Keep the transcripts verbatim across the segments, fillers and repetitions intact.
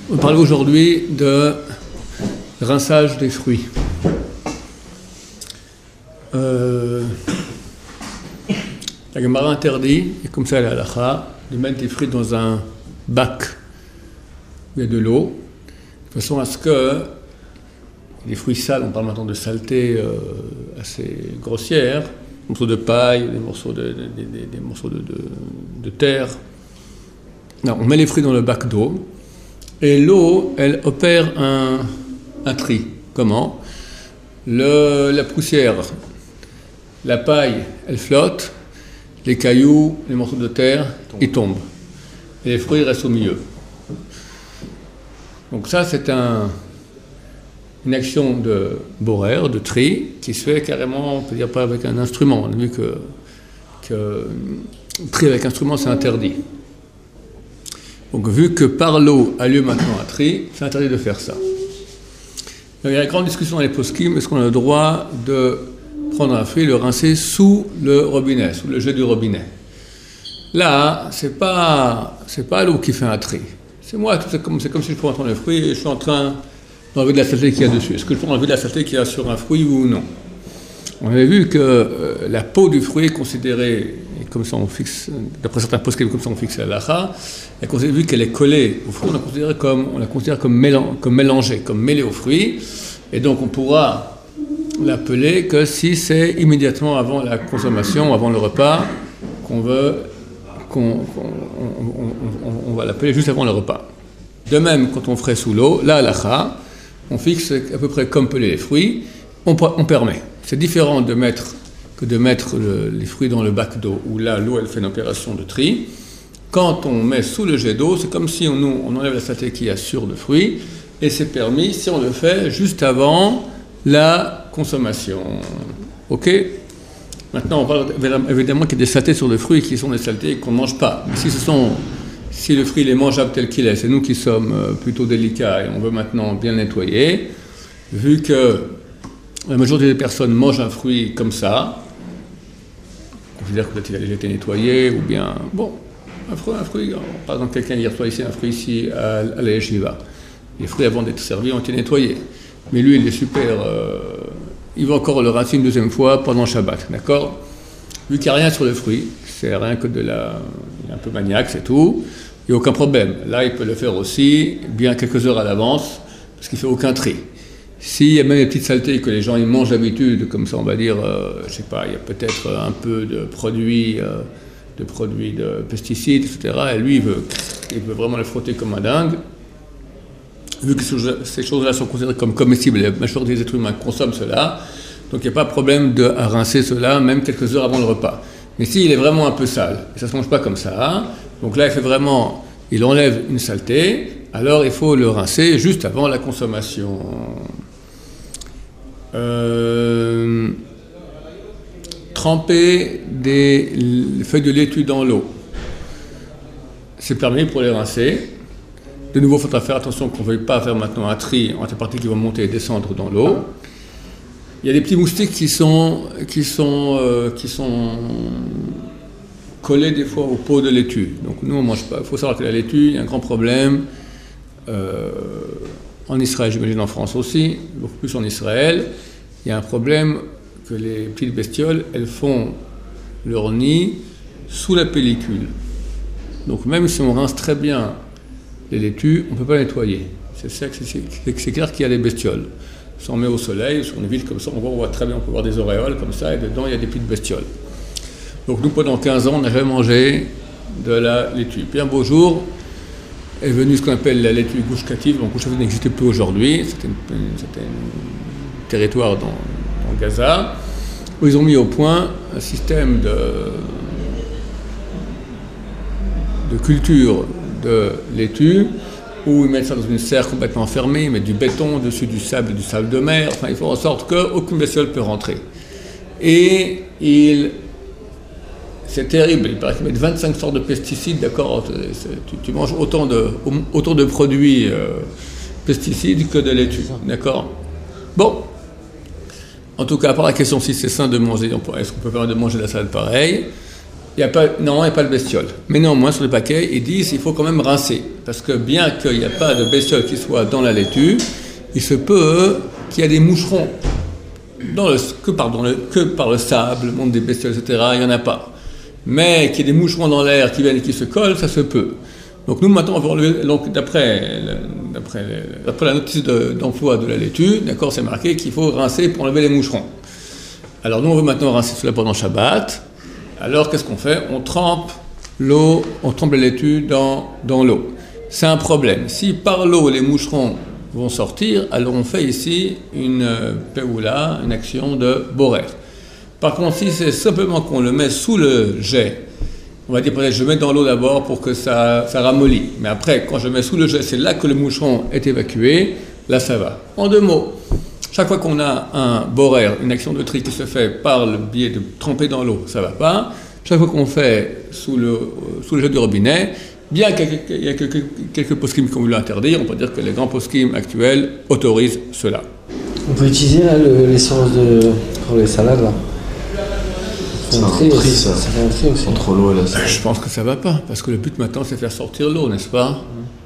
On va parler aujourd'hui de rinçage des fruits. Euh, la Gemara interdit, et comme ça la halakha, de mettre des fruits dans un bac où il y a de l'eau, de façon à ce que les fruits sales, on parle maintenant de saleté euh, assez grossière, des morceaux de paille, des morceaux de, des, des, des morceaux de, de, de terre. Non, on met les fruits dans le bac d'eau, et l'eau, elle opère un, un tri. Comment ? le, La poussière, la paille, elle flotte, les cailloux, les morceaux de terre, ils tombent. Et les fruits restent au milieu. Donc ça, c'est un, une action de borer, de tri, qui se fait carrément, on peut dire pas avec un instrument. On a vu que, que tri avec instrument, c'est interdit. Donc vu que par l'eau a lieu maintenant un tri, c'est interdit de faire ça. Il y a une grande discussion dans les poskim, est-ce qu'on a le droit de prendre un fruit et le rincer sous le robinet, sous le jet du robinet. Là, c'est pas, c'est pas l'eau qui fait un tri. C'est moi, c'est comme, c'est comme si je prends le fruit et je suis en train d'enlever de la saleté qu'il y a dessus. Est-ce que je peux enlever de la saleté qu'il y a sur un fruit ou non? On avait vu que euh, la peau du fruit est considérée, et comme ça on fixe, d'après certains poskim, comme ça on fixe la halakha, vu qu'elle est collée au fruit, on la considère comme, on la considère comme, mélan, comme mélangée, comme mêlée au fruit, et donc on pourra l'appeler que si c'est immédiatement avant la consommation, avant le repas, qu'on veut, qu'on, qu'on on, on, on va l'appeler juste avant le repas. De même, quand on ferait sous l'eau, la halakha, on fixe à peu près comme peler les fruits, on, on permet. C'est différent de mettre, que de mettre le, les fruits dans le bac d'eau, où là, l'eau, elle fait une opération de tri. Quand on met sous le jet d'eau, c'est comme si on, on enlève la saleté qu'il y a sur le fruit, et c'est permis si on le fait juste avant la consommation. Ok ? Maintenant, on parle évidemment qu'il y a des saletés sur le fruit qui sont des saletés qu'on ne mange pas. Mais si, ce sont, si le fruit est mangeable tel qu'il est, c'est nous qui sommes plutôt délicats et on veut maintenant bien le nettoyer, vu que la majorité des personnes mangent un fruit comme ça, on considère que peut-être il a déjà été nettoyé, ou bien, bon, un fruit, un fruit par exemple, quelqu'un hier soir ici, un fruit ici à, à la yeshiva. Les fruits, avant d'être servis, ont été nettoyés. Mais lui, il est super, euh, il va encore le rincer une deuxième fois pendant Shabbat, d'accord ? Vu qu'il n'y a rien sur le fruit, c'est rien que de la... il est un peu maniaque, c'est tout, il n'y a aucun problème. Là, il peut le faire aussi, bien quelques heures à l'avance, parce qu'il ne fait aucun tri. S'il y a même des petites saletés que les gens ils mangent d'habitude, comme ça on va dire, euh, je sais pas, il y a peut-être un peu de produits, euh, de produits de pesticides, et cetera. Et lui, il veut, il veut vraiment le frotter comme un dingue. Vu que ces choses-là sont considérées comme comestibles, la majorité des êtres humains consomment cela, donc il n'y a pas de problème de à rincer cela, même quelques heures avant le repas. Mais s'il est vraiment un peu sale, et ça ne se mange pas comme ça, donc là il fait vraiment, il enlève une saleté, alors il faut le rincer juste avant la consommation. Euh, tremper des feuilles de laitue dans l'eau, c'est permis pour les rincer. De nouveau, il faudra faire attention qu'on ne veuille pas faire maintenant un tri entre les parties qui vont monter et descendre dans l'eau. Il y a des petits moustiques qui sont, qui sont, euh, qui sont collés des fois aux peaux de laitue. Donc nous, on ne mange pas. Il faut savoir que la laitue, il y a un grand problème. Euh, en Israël, j'imagine en France aussi, beaucoup plus en Israël, il y a un problème que les petites bestioles, elles font leur nid sous la pellicule. Donc même si on rince très bien les laitues, on ne peut pas nettoyer. C'est, c'est, c'est, c'est clair qu'il y a des bestioles. Si on met au soleil, sur une ville comme ça, on voit, on voit très bien, on peut voir des auréoles comme ça, et dedans il y a des petites bestioles. Donc nous, pendant quinze ans, on n'a jamais mangé de la laitue. Puis un beau jour, est venue ce qu'on appelle la laitue gouche-katif. Donc gouche-katif n'existe plus aujourd'hui, c'était, une, c'était un territoire dans, dans Gaza, où ils ont mis au point un système de, de culture de laitue, où ils mettent ça dans une serre complètement fermée, ils mettent du béton dessus, du sable, du sable de mer, enfin ils font en sorte qu'aucune bestiole ne peut rentrer. Et ils... c'est terrible, il paraît qu'ils mettent vingt-cinq sortes de pesticides, d'accord, tu, tu manges autant de, autant de produits euh, pesticides que de laitue, d'accord. Bon, en tout cas, à part la question si c'est sain de manger, est-ce qu'on peut faire de manger de la salade pareille, Il y a pas, non, il n'y a pas de bestiole. Mais néanmoins, sur le paquet, ils disent qu'il faut quand même rincer. Parce que bien qu'il n'y a pas de bestiole qui soit dans la laitue, il se peut qu'il y ait des moucherons dans le, que, pardon, le, que par le sable, le monde des bestioles, et cetera. Il n'y en a pas. Mais qu'il y ait des moucherons dans l'air qui viennent et qui se collent, ça se peut. Donc nous, maintenant, on va enlever, donc, d'après, d'après, d'après la notice de, d'emploi de la laitue, d'accord, c'est marqué qu'il faut rincer pour enlever les moucherons. Alors nous, on veut maintenant rincer cela pendant Shabbat. Alors, qu'est-ce qu'on fait? On trempe l'eau, on trempe la laitue dans, dans l'eau. C'est un problème. Si par l'eau, les moucherons vont sortir, alors on fait ici une euh, peoula, une action de borer. Par contre, si c'est simplement qu'on le met sous le jet, on va dire peut-être je mets dans l'eau d'abord pour que ça, ça ramollit. Mais après, quand je mets sous le jet, c'est là que le moucheron est évacué, là ça va. En deux mots, chaque fois qu'on a un borer, une action de tri qui se fait par le biais de tremper dans l'eau, ça ne va pas. Chaque fois qu'on fait sous le, sous le jet du robinet, bien qu'il y a quelques, quelques poskim qui ont voulu l'interdire, on peut dire que les grands poskim actuels autorisent cela. On peut utiliser là le, l'essence de, pour les salades là. C'est un tri, tri ça. Ça fait un tri aussi. Entre l'eau et la salade. Je pense que ça ne va pas, parce que le but maintenant c'est faire sortir l'eau, n'est-ce pas?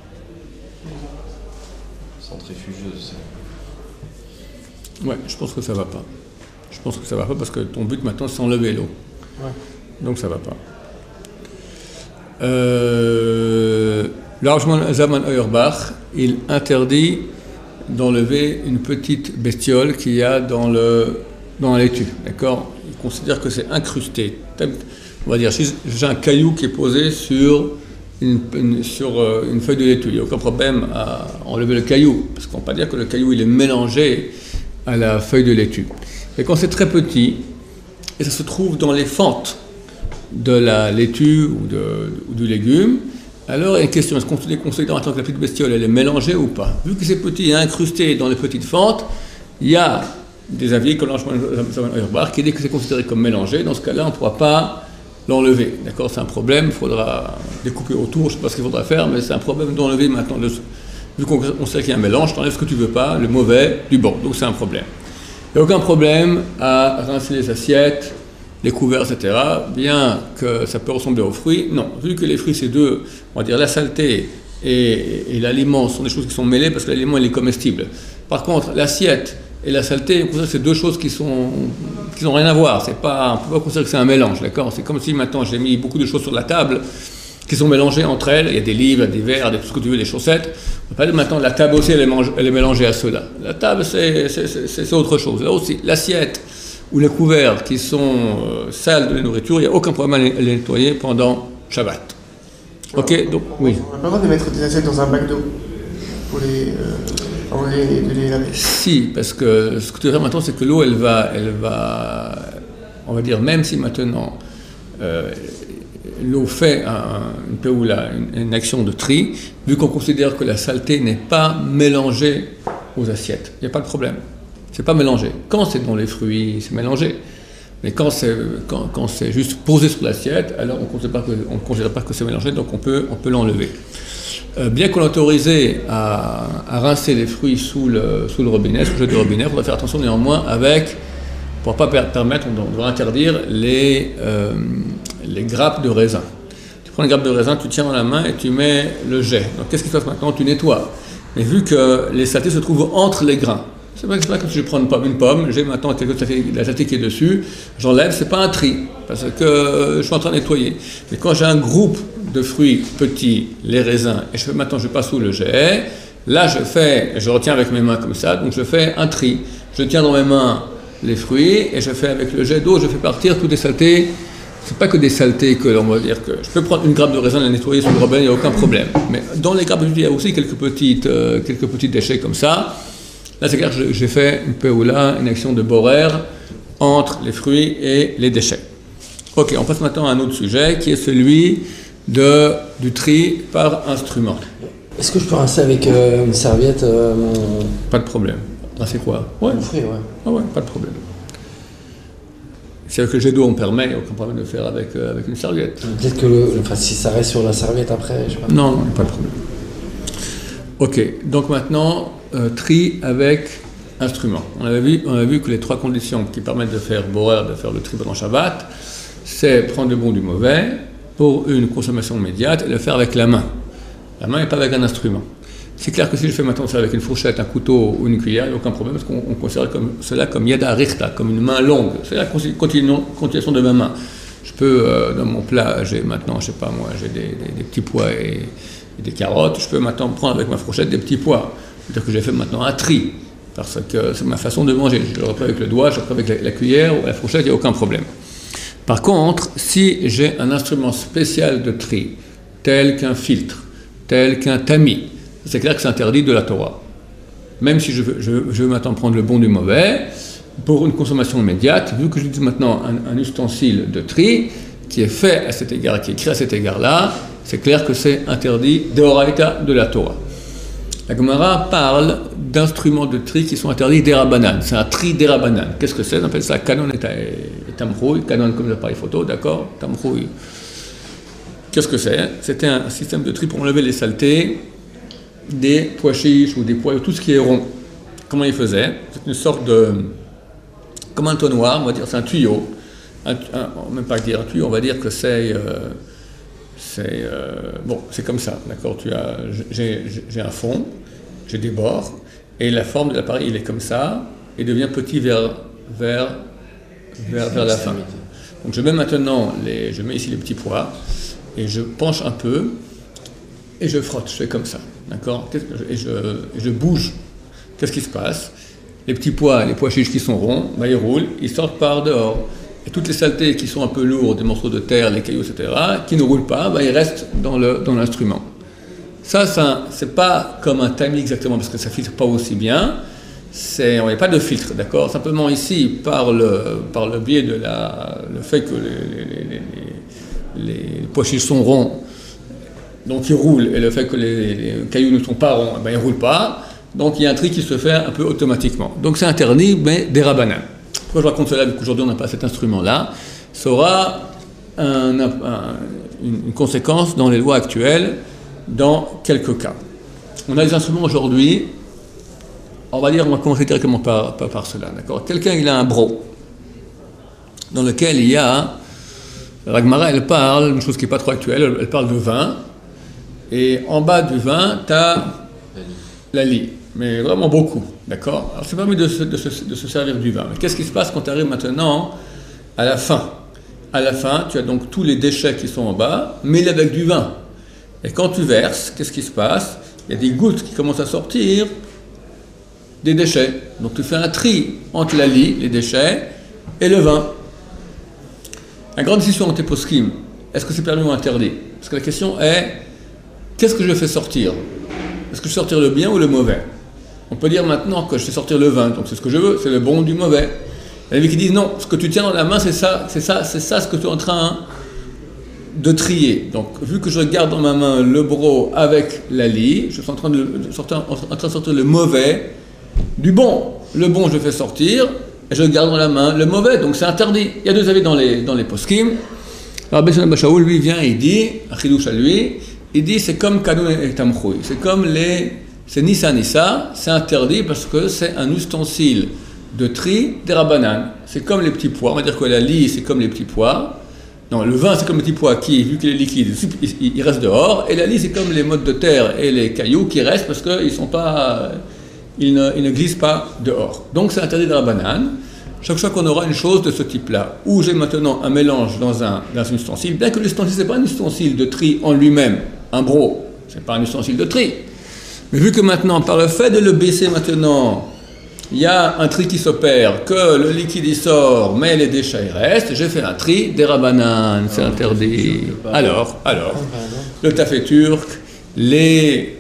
Centrifugeuse. Ouais, je pense que ça va pas. Je pense que ça va pas parce que ton but maintenant c'est enlever l'eau. Ouais. Donc ça va pas. Euh, L'arrangement Zaman Auerbach, il interdit d'enlever une petite bestiole qu'il y a dans, le, dans la laitue. D'accord? Il considère que c'est incrusté. On va dire, si j'ai un caillou qui est posé sur une, une, sur une feuille de laitue, il n'y a aucun problème à enlever le caillou. Parce qu'on ne peut pas dire que le caillou il est mélangé à la feuille de laitue. Et quand c'est très petit, et ça se trouve dans les fentes de la laitue ou, de, ou du légume, alors il y a une question, est-ce qu'on se considère en tant que la petite bestiole, elle est mélangée ou pas? Vu que c'est petit et incrusté dans les petites fentes, il y a des avis comme l'Auerbach qui dit que c'est considéré comme mélangé. Dans ce cas-là, on ne pourra pas l'enlever. D'accord? C'est un problème, il faudra découper autour, je ne sais pas ce qu'il faudra faire, mais c'est un problème d'enlever maintenant. Le, vu qu'on sait qu'il y a un mélange, tu enlèves ce que tu ne veux pas, le mauvais du bon. Donc c'est un problème. Il n'y a aucun problème à rincer les assiettes, les couverts, et cetera. Bien que ça peut ressembler aux fruits, non. Vu que les fruits, c'est deux, on va dire la saleté et, et l'aliment sont des choses qui sont mêlées parce que l'aliment, il est comestible. Par contre, l'assiette et la saleté, on considère que c'est deux choses qui sont qui n'ont rien à voir. C'est pas, on ne peut pas considérer que c'est un mélange, d'accord? C'est comme si maintenant j'ai mis beaucoup de choses sur la table qui sont mélangées entre elles. Il y a des livres, des verres, des, tout ce que tu veux, des chaussettes. On peut pas dire maintenant la table aussi, elle est, mange, elle est mélangée à cela. La table, c'est, c'est, c'est, c'est autre chose. Là aussi, l'assiette ou les couverts qui sont euh, sales de la nourriture, il n'y a aucun problème à les, à les nettoyer pendant Shabbat. Ok, donc oui. On n'a pas le droit de mettre des assiettes dans un bac d'eau pour les, euh, pour les, de les laver. Si, parce que ce que tu veux dire maintenant, c'est que l'eau, elle va, elle va, on va dire, même si maintenant euh, l'eau fait un, une peoula, une, une action de tri, vu qu'on considère que la saleté n'est pas mélangée aux assiettes, il n'y a pas de problème. C'est pas mélangé. Quand c'est dans les fruits, c'est mélangé. Mais quand c'est, quand, quand c'est juste posé sur l'assiette, alors on ne considère, considère pas que c'est mélangé, donc on peut, on peut l'enlever. Euh, bien qu'on l'autorise à, à rincer les fruits sous le, sous le robinet, sous le jet de robinet, il faudra faire attention néanmoins avec, pour ne pas permettre, on doit interdire les, euh, les grappes de raisin. Tu prends une grappe de raisin, tu tiens dans la main et tu mets le jet. Donc qu'est-ce qui se passe maintenant? Tu nettoies. Mais vu que les saletés se trouvent entre les grains, c'est pas que je prends une pomme, une pomme, j'ai maintenant quelque chose de la saleté qui est dessus, j'enlève, c'est pas un tri, parce que je suis en train de nettoyer. Mais quand j'ai un groupe de fruits petits, les raisins, et je fais maintenant je passe sous le jet, là je fais, je retiens avec mes mains comme ça, donc je fais un tri. Je tiens dans mes mains les fruits, et je fais avec le jet d'eau, je fais partir toutes les saletés. C'est pas que des saletés que l'on va dire que je peux prendre une grappe de raisin et la nettoyer sous le robinet, il n'y a aucun problème. Mais dans les grappes, il y a aussi quelques petites, euh, quelques petits déchets comme ça. Là, c'est clair que j'ai fait une peoula, une action de borer entre les fruits et les déchets. Ok, on passe maintenant à un autre sujet qui est celui de, du tri par instrument. Est-ce que je peux rincer avec euh, une serviette euh, mon... Pas de problème. Rincer quoi? Ouais. Mon fruit, ouais. Ah ouais, pas de problème. Si avec le jet d'eau on permet, il n'y a aucun problème de faire avec, euh, avec une serviette. Peut-être que le, enfin, si ça reste sur la serviette après, je sais pas. Non, non, pas de problème. Ok, donc maintenant, euh, tri avec instrument. On avait vu, on a vu que les trois conditions qui permettent de faire borer, de faire le tri pendant Shabbat, c'est prendre le bon du mauvais pour une consommation immédiate et le faire avec la main. La main et pas avec un instrument. C'est clair que si je fais maintenant ça avec une fourchette, un couteau ou une cuillère, il n'y a aucun problème parce qu'on considère comme, cela comme yada richta, comme une main longue. C'est la continuation de ma main. Je peux, euh, dans mon plat, j'ai maintenant, je sais pas moi, j'ai des, des, des petits pois et, et des carottes, je peux maintenant prendre avec ma fourchette des petits pois. C'est-à-dire que j'ai fait maintenant un tri, parce que c'est ma façon de manger. Je le reprends avec le doigt, je le reprends avec la, la cuillère ou la fourchette, il n'y a aucun problème. Par contre, si j'ai un instrument spécial de tri, tel qu'un filtre, tel qu'un tamis, c'est clair que c'est interdit de la Torah. Même si je veux, je, je veux maintenant prendre le bon du mauvais, pour une consommation immédiate, vu que j'utilise maintenant un, un ustensile de tri qui est fait à cet égard, qui est créé à cet égard-là, c'est clair que c'est interdit d'Oraita de la Torah. La Gemara parle d'instruments de tri qui sont interdits d'Erabanan. C'est un tri d'Erabanan. Qu'est-ce que c'est? On appelle ça canon et tamrouille. Canon comme l'appareil photo, d'accord? Tamrouille. Qu'est-ce que c'est? C'était un système de tri pour enlever les saletés des pois chiches ou des pois, tout ce qui est rond. Comment il faisait? C'est une sorte de... comme un tonnoir, on va dire, c'est un tuyau. Un, un, même pas dire un tuyau, on va dire que c'est... Euh, c'est euh, bon, c'est comme ça, d'accord? Tu as, j'ai, j'ai un fond, j'ai des bords, et la forme de l'appareil, il est comme ça, et devient petit vers, vers, vers, vers la fin. Donc je mets maintenant, les, je mets ici les petits pois, et je penche un peu, et je frotte, je fais comme ça, d'accord? Et je, et je bouge. Qu'est-ce qui se passe? Les petits pois, les pois chiches qui sont ronds, bah, ils roulent, ils sortent par dehors. Et toutes les saletés qui sont un peu lourdes, des morceaux de terre, les cailloux, et cetera, qui ne roulent pas, bah, ils restent dans, le, dans l'instrument. Ça, ça c'est pas comme un tamis exactement, parce que ça ne filtre pas aussi bien. C'est, on n'y a pas de filtre, d'accord? Simplement ici, par le, par le biais de la, le fait que les, les, les, les, les pois chiches sont ronds, donc ils roulent, et le fait que les, les cailloux ne sont pas ronds, bah, ils ne roulent pas. Donc il y a un tri qui se fait un peu automatiquement. Donc c'est interdit, mais des rabanins. Pourquoi je raconte cela, vu qu'aujourd'hui on n'a pas cet instrument-là? Ça aura un, un, une conséquence dans les lois actuelles, dans quelques cas. On a des instruments aujourd'hui, on va dire, on va commencer directement par, par, par cela, d'accord? Quelqu'un, il a un broc, dans lequel il y a, la Gemara, elle parle, une chose qui n'est pas trop actuelle, elle, elle parle de vin, et en bas du vin, tu as la lie. Mais vraiment beaucoup, d'accord? Alors c'est permis de se, de, se, de se servir du vin. Mais qu'est-ce qui se passe quand tu arrives maintenant à la fin? À la fin, tu as donc tous les déchets qui sont en bas, mêlés avec du vin. Et quand tu verses, qu'est-ce qui se passe? Il y a des gouttes qui commencent à sortir des déchets. Donc tu fais un tri entre la lie, les déchets, et le vin. La grande décision entre les poskim, est-ce que c'est permis ou interdit? Parce que la question est, qu'est-ce que je fais sortir? Est-ce que je fais sortir le bien ou le mauvais? On peut dire maintenant que je fais sortir le vin, donc c'est ce que je veux, c'est le bon du mauvais. Il y en a qui disent non, ce que tu tiens dans la main, c'est ça, c'est ça, c'est ça ce que tu es en train de trier. Donc, vu que je garde dans ma main le broc avec la lie, je suis en train de sortir, en train de sortir le mauvais du bon. Le bon, je fais sortir, et je garde dans la main le mauvais, donc c'est interdit. Il y a deux avis dans les, dans les poskim. Alors, Besson Bachaoul, lui, vient, il dit, un chidouche à lui, il dit c'est comme Kadun et Tamchoui, c'est comme les. C'est Nissa Nissa, c'est interdit parce que c'est un ustensile de tri des rabanan. C'est comme les petits pois, on va dire que la lie c'est comme les petits pois. Non, le vin c'est comme les petits pois qui, vu qu'il est liquide, il, il reste dehors. Et la lie c'est comme les mottes de terre et les cailloux qui restent parce qu'ils sont pas. Ils ne, ils ne glissent pas dehors. Donc c'est interdit des rabanan. Chaque fois qu'on aura une chose de ce type-là, où j'ai maintenant un mélange dans un, dans un ustensile, bien que l'ustensile c'est pas un ustensile de tri en lui-même, un broc, c'est pas un ustensile de tri. Mais vu que maintenant, par le fait de le baisser maintenant, il y a un tri qui s'opère, que le liquide y sort, mais les déchets y restent, j'ai fait un tri des rabanan, c'est interdit. Alors, alors, le tafé turc, les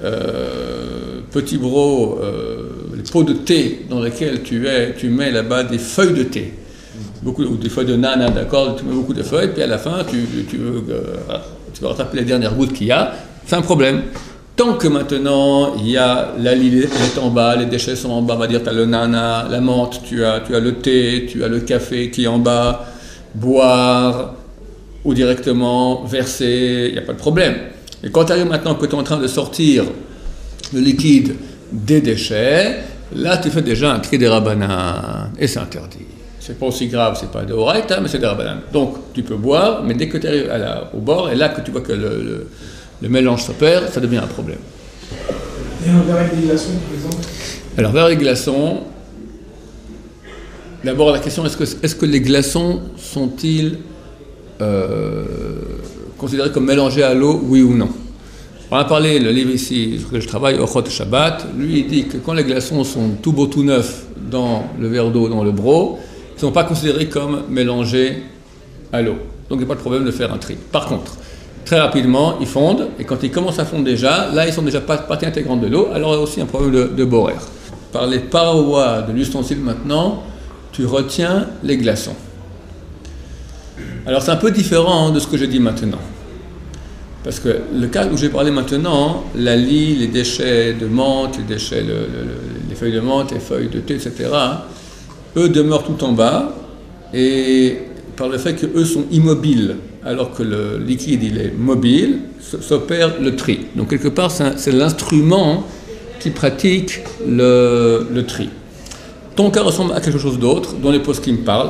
euh, petits brocs, euh, les pots de thé dans lesquels tu, es, tu mets là-bas des feuilles de thé, beaucoup, ou des feuilles de nana, d'accord, tu mets beaucoup de feuilles, puis à la fin, tu, tu, veux, euh, tu veux rattraper les dernières gouttes qu'il y a, c'est un problème. Tant que maintenant, il y a la lie est en bas, les déchets sont en bas, on va dire, tu as le nana, la menthe, tu as, tu as le thé, tu as le café qui est en bas, boire ou directement verser, il n'y a pas de problème. Et quand tu arrives maintenant que tu es en train de sortir le liquide des déchets, là tu fais déjà un tri des rabanan, et c'est interdit. c'est pas aussi grave, c'est pas de Horaïta, mais c'est de Rabbanan. Donc tu peux boire, mais dès que tu arrives à la, au bord, et là que tu vois que le, le, le mélange s'opère, ça devient un problème. Et un verre avec des glaçons, par exemple? Alors, verre avec glaçons, d'abord la question, est-ce que, est-ce que les glaçons sont-ils euh, considérés comme mélangés à l'eau, oui ou non? On a parlé, le livre ici sur lequel je travaille, Ochot Shabbat, lui il dit que quand les glaçons sont tout beaux, tout neufs dans le verre d'eau, dans le bro, ils ne sont pas considérés comme mélangés à l'eau. Donc il n'y a pas de problème de faire un tri. Par contre, très rapidement, ils fondent, et quand ils commencent à fondre déjà, là ils sont déjà pas partie intégrante de l'eau, alors il y a aussi un problème de, de borer. Par les parois de l'ustensile maintenant, tu retiens les glaçons. Alors c'est un peu différent de ce que je dis maintenant. Parce que le cas où j'ai parlé maintenant, la lie, les déchets de menthe, les déchets, le, le, les feuilles de menthe, les feuilles de thé, et cetera, eux demeurent tout en bas, et par le fait qu'eux sont immobiles, alors que le liquide il est mobile, s'opère le tri. Donc quelque part, c'est, c'est l'instrument qui pratique le, le tri. Ton cas ressemble à quelque chose d'autre, dont les postes qui me parlent.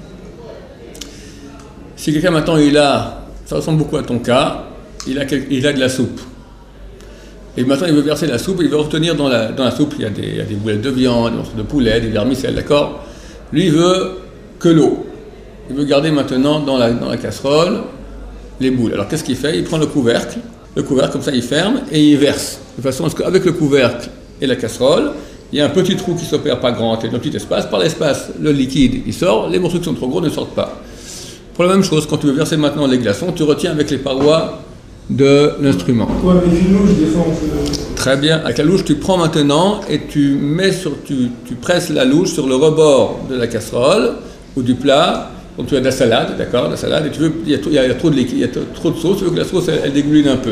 Si quelqu'un maintenant il a, ça ressemble beaucoup à ton cas, il a, il a de la soupe. Et maintenant il veut verser la soupe, il veut retenir dans la, dans la soupe, il y, a des, il y a des boulettes de viande, des morceaux de poulet, des vermicelles, d'accord? Lui il veut que l'eau. Il veut garder maintenant dans la, dans la casserole les boules. Alors qu'est-ce qu'il fait? Il prend le couvercle, le couvercle comme ça il ferme et il verse. De façon à ce qu'avec le couvercle et la casserole, il y a un petit trou qui s'opère pas grand, et un petit espace. Par l'espace, le liquide il sort, les morceaux qui sont trop gros ne sortent pas. Pour la même chose, quand tu veux verser maintenant les glaçons, tu retiens avec les parois de l'instrument. Ou avec une louche, des fois on peut... Très bien. Avec la louche, tu prends maintenant et tu mets sur, tu, tu presses la louche sur le rebord de la casserole ou du plat. Donc tu as de la salade, d'accord, de la salade, et tu veux, il y a, il y a trop de liquide, il y a trop de sauce, tu veux que la sauce elle, elle dégouline un peu.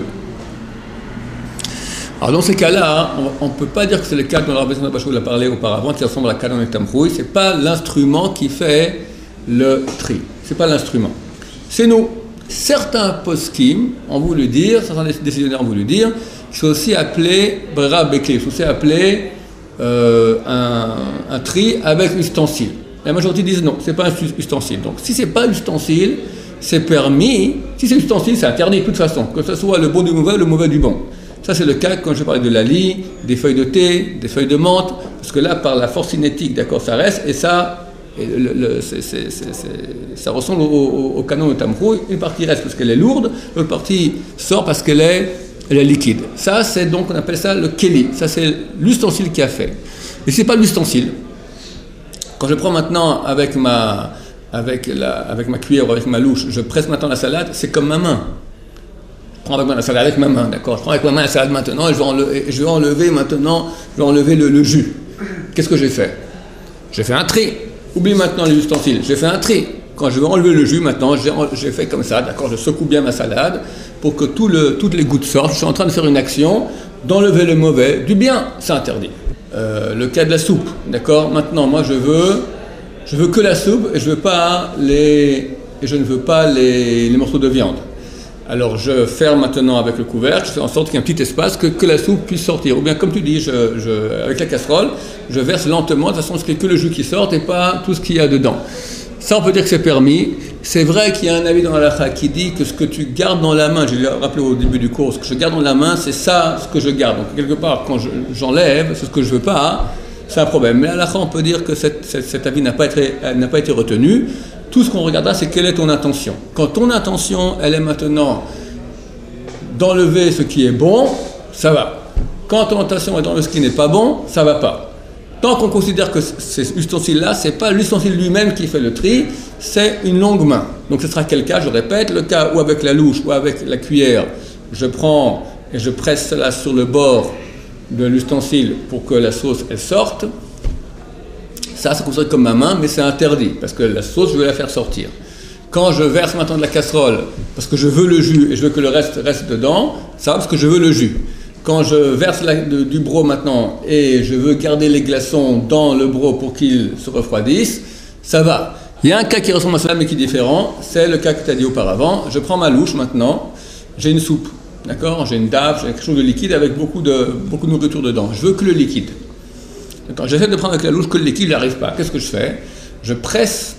Alors dans ces cas-là, on ne peut pas dire que c'est le cas dont la Rabbi Bachou l'a parlé auparavant, qui ressemble à la Kadan et Tamrouille. C'est pas l'instrument qui fait le tri. C'est pas l'instrument. C'est nous. Certains poskim ont voulu dire, certains décisionnaires ont voulu dire, qu'ils sont aussi appelés Brera Bekli, ils sont aussi appelés euh, un, un tri avec ustensile. La majorité disent non, c'est pas un ustensile. Donc si c'est pas ustensile, c'est permis. Si c'est ustensile, c'est interdit de toute façon, que ce soit le bon du mauvais, le mauvais du bon. Ça c'est le cas quand je parlais de la lie, des feuilles de thé, des feuilles de menthe, parce que là par la force cinétique, d'accord, ça reste, et ça. Et le, le, c'est, c'est, c'est, c'est, ça ressemble au, au, au canon de Tamrou. Une partie reste parce qu'elle est lourde, l'autre partie sort parce qu'elle est, elle est liquide. Ça, c'est donc, on appelle ça le keli. Ça, c'est l'ustensile qui a fait. Et c'est pas l'ustensile. Quand je prends maintenant avec ma, avec la, avec ma cuillère ou avec ma louche, je presse maintenant la salade, c'est comme ma main. Je prends avec ma, la salade avec ma main, d'accord. Je prends avec ma main la salade maintenant et je vais enlever, je vais enlever maintenant, je vais enlever le, le jus. Qu'est-ce que j'ai fait? J'ai fait un tri. Oublie maintenant les ustensiles, j'ai fait un tri. Quand je vais enlever le jus, maintenant, j'ai, j'ai fait comme ça, d'accord, je secoue bien ma salade pour que tout le, toutes les gouttes sortent. Je suis en train de faire une action d'enlever le mauvais, du bien, c'est interdit. Euh, le cas de la soupe, d'accord, maintenant, moi, je veux, je veux que la soupe et je veux pas les, et je ne veux pas les, les morceaux de viande. Alors, je ferme maintenant avec le couvercle, je fais en sorte qu'il y ait un petit espace, que, que la soupe puisse sortir. Ou bien, comme tu dis, je, je, avec la casserole, je verse lentement, de façon à ce qu'il n'y ait que le jus qui sorte et pas tout ce qu'il y a dedans. Ça, on peut dire que c'est permis. C'est vrai qu'il y a un avis dans la halakha qui dit que ce que tu gardes dans la main, je l'ai rappelé au début du cours, ce que je garde dans la main, c'est ça ce que je garde. Donc, quelque part, quand je, j'enlève, c'est ce que je ne veux pas, c'est un problème. Mais à la halakha, on peut dire que cette, cette, cet avis n'a pas été, n'a pas été retenu. Tout ce qu'on regardera, c'est quelle est ton intention. Quand ton intention, elle est maintenant d'enlever ce qui est bon, ça va. Quand ton intention est d'enlever ce qui n'est pas bon, ça ne va pas. Tant qu'on considère que cet ustensile-là, ce n'est pas l'ustensile lui-même qui fait le tri, c'est une longue main. Donc ce sera quel cas, je répète, le cas où avec la louche ou avec la cuillère, je prends et je presse cela sur le bord de l'ustensile pour que la sauce elle sorte. Ça, c'est considéré comme ma main, mais c'est interdit, parce que la sauce, je veux la faire sortir. Quand je verse maintenant de la casserole, parce que je veux le jus et je veux que le reste reste dedans, ça va parce que je veux le jus. Quand je verse la, de, du bro maintenant et je veux garder les glaçons dans le bro pour qu'ils se refroidissent, ça va. Il y a un cas qui ressemble à cela, mais qui est différent, c'est le cas que tu as dit auparavant. Je prends ma louche maintenant, j'ai une soupe, d'accord, j'ai une dave, j'ai quelque chose de liquide avec beaucoup de, beaucoup de nourriture dedans. Je veux que le liquide. Quand j'essaie de prendre avec la louche que le liquide n'arrive pas, qu'est-ce que je fais? Je presse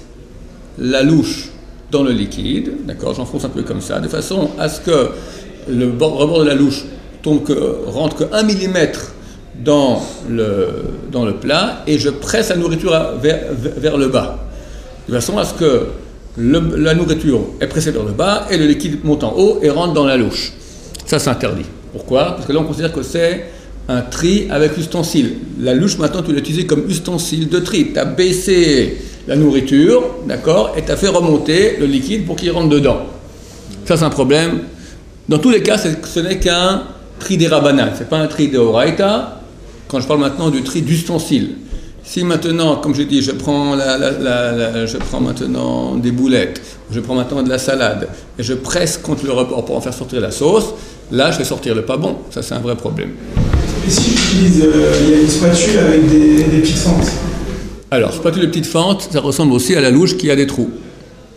la louche dans le liquide, d'accord, j'enfonce un peu comme ça, de façon à ce que le rebord de la louche tombe que, rentre que un millimètre dans le, dans le plat et je presse la nourriture vers, vers le bas, de façon à ce que le, la nourriture est pressée vers le bas et le liquide monte en haut et rentre dans la louche. Ça, c'est interdit. Pourquoi ? Parce que là, on considère que c'est un tri avec ustensile. La louche, maintenant, tu l'as utilisée comme ustensile de tri. Tu as baissé la nourriture, d'accord, et tu as fait remonter le liquide pour qu'il rentre dedans. Ça, c'est un problème. Dans tous les cas, ce n'est qu'un tri des rabanan. Ce n'est pas un tri de oraita. Quand je parle maintenant du tri d'ustensiles. Si maintenant, comme je dis, je prends, la, la, la, la, je prends maintenant des boulettes, je prends maintenant de la salade, et je presse contre le rebord pour en faire sortir la sauce, là, je vais sortir le pas bon. Ça, c'est un vrai problème. Et si j'utilise, euh, il y a une spatule avec des, des petites fentes. Alors, spatule de petites fentes, ça ressemble aussi à la louche qui a des trous. D'accord ?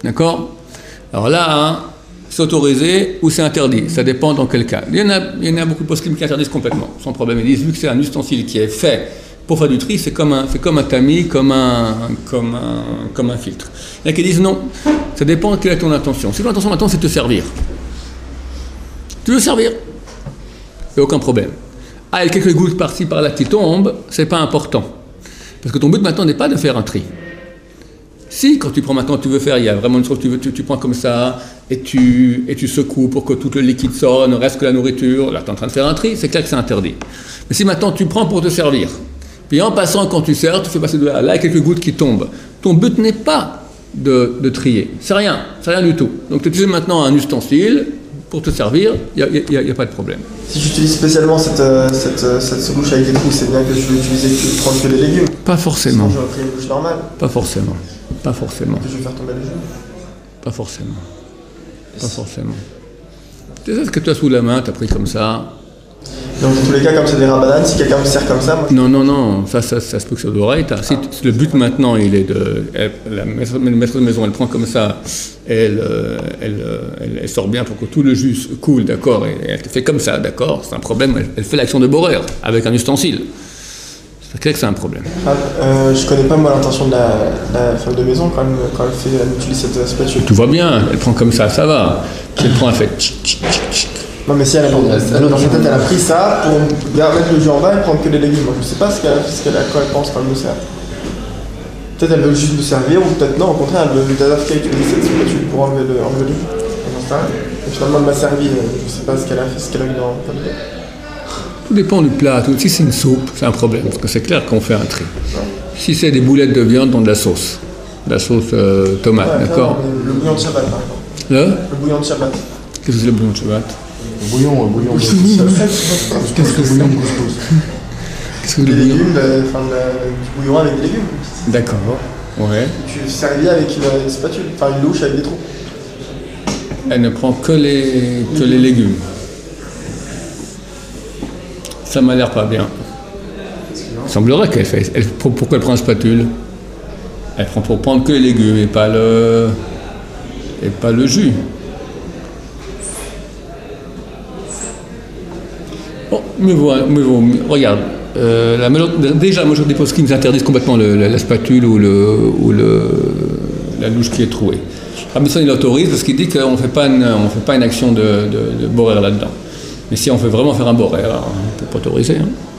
Alors là, hein, c'est autorisé ou c'est interdit. Ça dépend dans quel cas. Il y en a, il y en a beaucoup de poskim qui interdisent complètement, sans problème. Ils disent, vu que c'est un ustensile qui est fait pour faire du tri, c'est comme un, c'est comme un tamis, comme un, comme, un, comme un filtre. Il y en a qui disent non, ça dépend de quelle est ton intention. Si ton intention maintenant c'est de te servir, tu veux servir, il n'y a aucun problème. Ah, il y a quelques gouttes par-ci par-là qui tombent, c'est pas important. Parce que ton but maintenant n'est pas de faire un tri. Si, quand tu prends maintenant, tu veux faire, il y a vraiment une chose, tu, veux, tu, tu prends comme ça, et tu, et tu secoues pour que tout le liquide sorte, ne reste que la nourriture, là tu es en train de faire un tri, c'est clair que c'est interdit. Mais si maintenant tu prends pour te servir, puis en passant, quand tu sers, tu fais passer de là, là quelques gouttes qui tombent. Ton but n'est pas de, de trier. C'est rien. C'est rien du tout. Donc tu utilises maintenant un ustensile pour te servir, il n'y a, a, a pas de problème. Si j'utilise spécialement cette, cette, cette, cette louche avec des trous, c'est bien que je vais utiliser que, prendre que les légumes. Pas forcément. Sinon, j'aurais pris une louche normale. Pas forcément. Pas forcément. Que je vais faire tomber les jeux. Pas forcément. Pas forcément. Tu sais ce que tu as sous la main, tu as pris comme ça. Donc dans tous les cas, comme c'est des rabananes, si quelqu'un me sert comme ça, moi... Non, non, non, ça, ça, ça se peut que ça devrait être. Si, si le but maintenant, il est de... Elle, la maîtresse de maison, elle prend comme ça, elle, elle, elle, elle sort bien pour que tout le jus coule, d'accord, et elle fait comme ça, d'accord, c'est un problème, elle, elle fait l'action de borer avec un ustensile. C'est clair que c'est un problème. Ah, euh, je connais pas moi l'intention de la, la femme de maison quand elle, quand elle, fait, elle utilise cette spatule. Tout va bien, elle prend comme ça, ça va. Si elle prend, elle fait... Tchic, tchic, tchic. Non mais si elle a, elle, dans sa tête elle a pris ça pour mettre le jus en bas et prendre que les légumes. Moi, je sais pas ce qu'elle a, ce qu'elle a, quoi elle pense quand elle me sert. Peut-être elle veut juste me servir ou peut-être non, au contraire elle veut d'adapter utiliser cette spatule pour enlever le, enlever le jus. Et finalement elle m'a servi, je sais pas ce qu'elle a fait, ce qu'elle a eu dans le plat. Tout dépend du plat. Si c'est une soupe, c'est un problème, parce que c'est clair qu'on fait un tri. Ouais. Si c'est des boulettes de viande dans de la sauce, de la sauce euh, tomate, ouais, d'accord. Le bouillon de Shabbat par exemple. Le Le bouillon de Shabbat. Qu'est-ce que c'est le bouillon de Shabbat? Le bouillon, le bouillon. Qu'est-ce que le bouillon de couscous? Qu'est-ce que le des bouillon? légumes, de, enfin, de, du bouillon avec des légumes. D'accord, ouais. Tu servis avec une, une spatule, enfin une louche avec des trous. Elle ne prend que les, que les légumes. Ça m'a l'air pas bien. Il semblerait qu'elle fait. Elle, pourquoi elle prend une spatule? Elle prend pour prendre que les légumes et pas le, et pas le jus. Bon, mais voilà, mais bon, regarde. Euh, la, déjà, moi je dépose qui nous interdisent complètement le, la, la spatule ou, le, ou le, la louche qui est trouée. Rabbi il autorise parce qu'il dit qu'on ne fait pas une, on fait pas une action de, de, de borer là-dedans. Mais si on veut vraiment faire un borer, on ne peut pas autoriser. Hein.